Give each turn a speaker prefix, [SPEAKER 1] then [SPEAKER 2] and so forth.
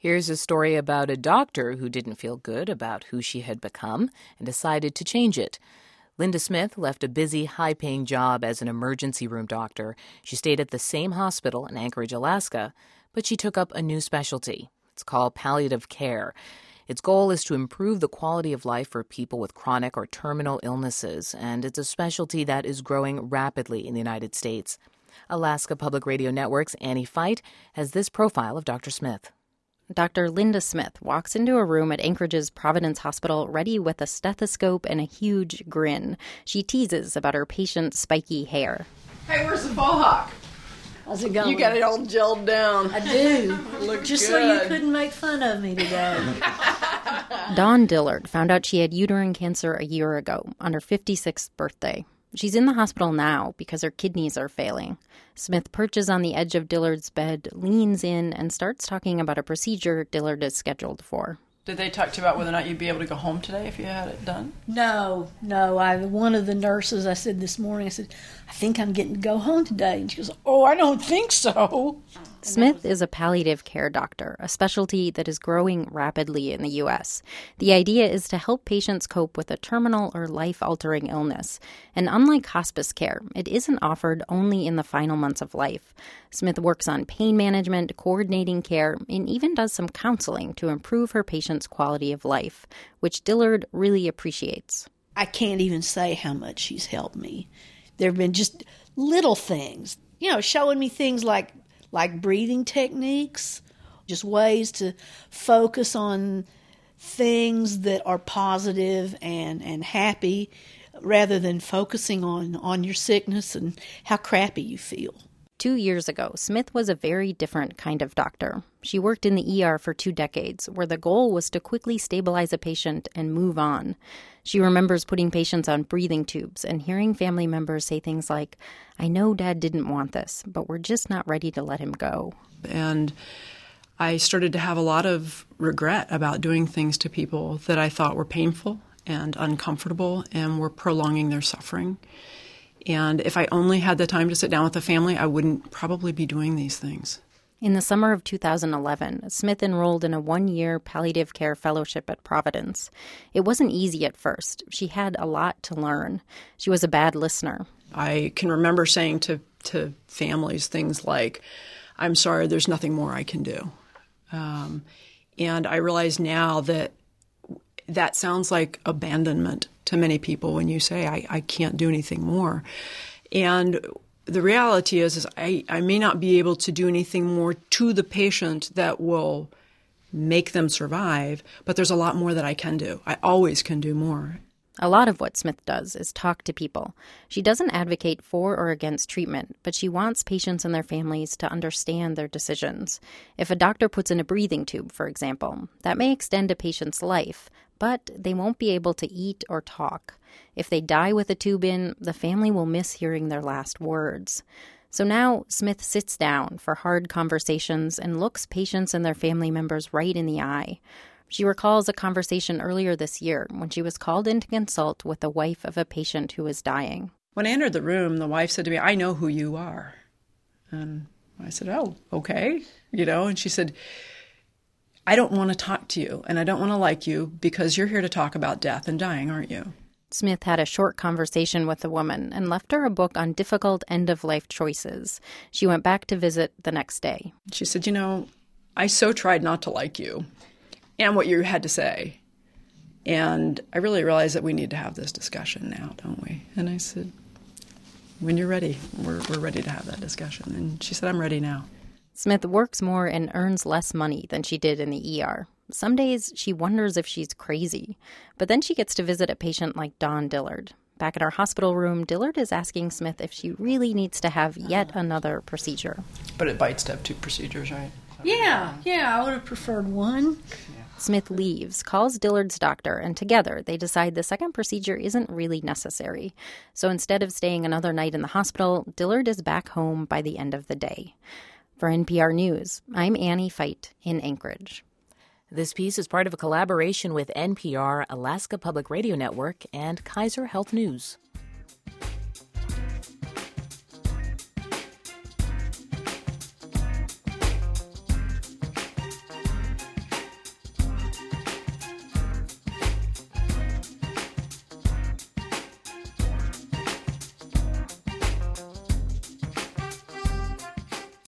[SPEAKER 1] Here's a story about a doctor who didn't feel good about who she had become and decided to change it. Linda Smith left a busy, high-paying job as an emergency room doctor. She stayed at the same hospital in Anchorage, Alaska, but she took up a new specialty. It's called palliative care. Its goal is to improve the quality of life for people with chronic or terminal illnesses, and it's a specialty that is growing rapidly in the United States. Alaska Public Radio Network's Annie Feit has this profile of Dr. Smith.
[SPEAKER 2] Dr. Linda Smith walks into a room at Anchorage's Providence Hospital ready with a stethoscope and a huge grin. She teases about her patient's spiky hair.
[SPEAKER 3] Hey, where's the ball hawk?
[SPEAKER 4] How's it going?
[SPEAKER 3] You got it all gelled down.
[SPEAKER 4] I do.
[SPEAKER 3] Looks
[SPEAKER 4] Just
[SPEAKER 3] good.
[SPEAKER 4] so you couldn't make fun of me today.
[SPEAKER 2] Dawn Dillard found out she had uterine cancer a year ago on her 56th birthday. She's in the hospital now because her kidneys are failing. Smith perches on the edge of Dillard's bed, leans in, and starts talking about a procedure Dillard is scheduled for.
[SPEAKER 3] Did they talk to you about whether or not you'd be able to go home today if you had it done?
[SPEAKER 4] No. One of the nurses, I said this morning, I said, I think I'm getting to go home today. And she goes, oh, I don't think so.
[SPEAKER 2] Smith is a palliative care doctor, a specialty that is growing rapidly in the U.S. The idea is to help patients cope with a terminal or life-altering illness. And unlike hospice care, it isn't offered only in the final months of life. Smith works on pain management, coordinating care, and even does some counseling to improve her patients' quality of life, which Dillard really appreciates.
[SPEAKER 4] I can't even say how much she's helped me. There have been just little things, showing me things like breathing techniques, just ways to focus on things that are positive and happy rather than focusing on your sickness and how crappy you feel.
[SPEAKER 2] 2 years ago, Smith was a very different kind of doctor. She worked in the ER for 2 decades, where the goal was to quickly stabilize a patient and move on. She remembers putting patients on breathing tubes and hearing family members say things like, I know Dad didn't want this, but we're just not ready to let him go.
[SPEAKER 3] And I started to have a lot of regret about doing things to people that I thought were painful and uncomfortable and were prolonging their suffering. And if I only had the time to sit down with the family, I wouldn't probably be doing these things.
[SPEAKER 2] In the summer of 2011, Smith enrolled in a 1-year palliative care fellowship at Providence. It wasn't easy at first. She had a lot to learn. She was a bad listener.
[SPEAKER 3] I can remember saying to families things like, I'm sorry, there's nothing more I can do. And I realize now that sounds like abandonment to many people when you say, I can't do anything more. And the reality is I may not be able to do anything more to the patient that will make them survive, but there's a lot more that I can do. I always can do more.
[SPEAKER 2] A lot of what Smith does is talk to people. She doesn't advocate for or against treatment, but she wants patients and their families to understand their decisions. If a doctor puts in a breathing tube, for example, that may extend a patient's life, but they won't be able to eat or talk. If they die with a tube in, the family will miss hearing their last words. So now Smith sits down for hard conversations and looks patients and their family members right in the eye. She recalls a conversation earlier this year when she was called in to consult with the wife of a patient who was dying.
[SPEAKER 3] When I entered the room, the wife said to me, I know who you are. And I said, oh, okay. And she said, I don't want to talk to you and I don't want to like you because you're here to talk about death and dying, aren't you?
[SPEAKER 2] Smith had a short conversation with the woman and left her a book on difficult end-of-life choices. She went back to visit the next day.
[SPEAKER 3] She said, I so tried not to like you and what you had to say. And I really realized that we need to have this discussion now, don't we? And I said, when you're ready, we're ready to have that discussion. And she said, I'm ready now.
[SPEAKER 2] Smith works more and earns less money than she did in the ER. Some days she wonders if she's crazy. But then she gets to visit a patient like Dawn Dillard. Back in our hospital room, Dillard is asking Smith if she really needs to have yet another procedure.
[SPEAKER 3] But it bites to have 2 procedures, right?
[SPEAKER 4] Yeah, I would have preferred one.
[SPEAKER 2] Smith leaves, calls Dillard's doctor, and together they decide the second procedure isn't really necessary. So instead of staying another night in the hospital, Dillard is back home by the end of the day. For NPR News, I'm Annie Feit in Anchorage.
[SPEAKER 1] This piece is part of a collaboration with NPR, Alaska Public Radio Network, and Kaiser Health News.